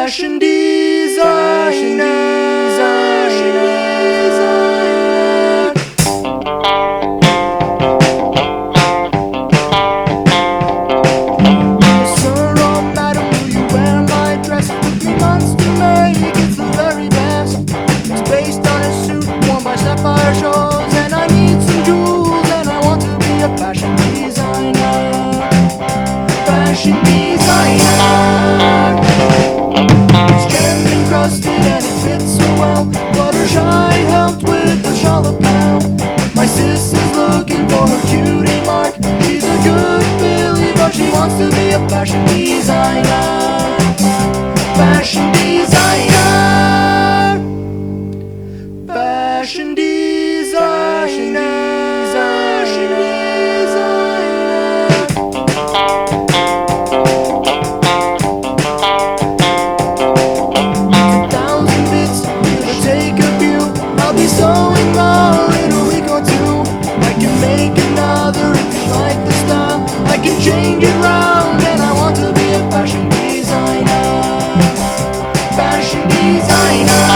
Fashion designer. Fashion designer. It's gem encrusted and it fits so well. Fluttershy helped with the shawl lapel. My sis is looking for her cutie mark. She's a good Billy, but she wants to be a fashion designer. Fashion designer. Fashion designer. So in love in a week or two, I can make another if you like the style. I can change it round and I want to be a fashion designer. Fashion designer.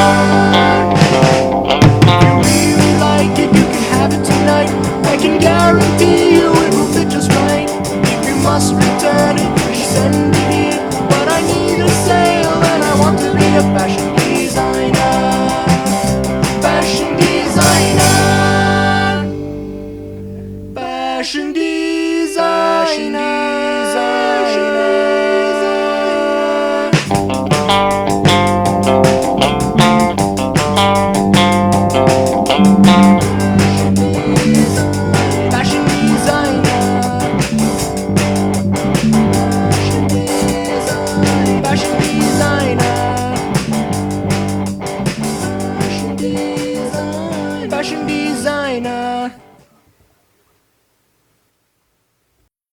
If you really like it, you can have it tonight. I can guarantee you it will fit just right. If you must return it, send it here. But I need a sale and I want to be a fashion designer. Fashion designer. Fashion designer. Fashion designer. Fashion designer.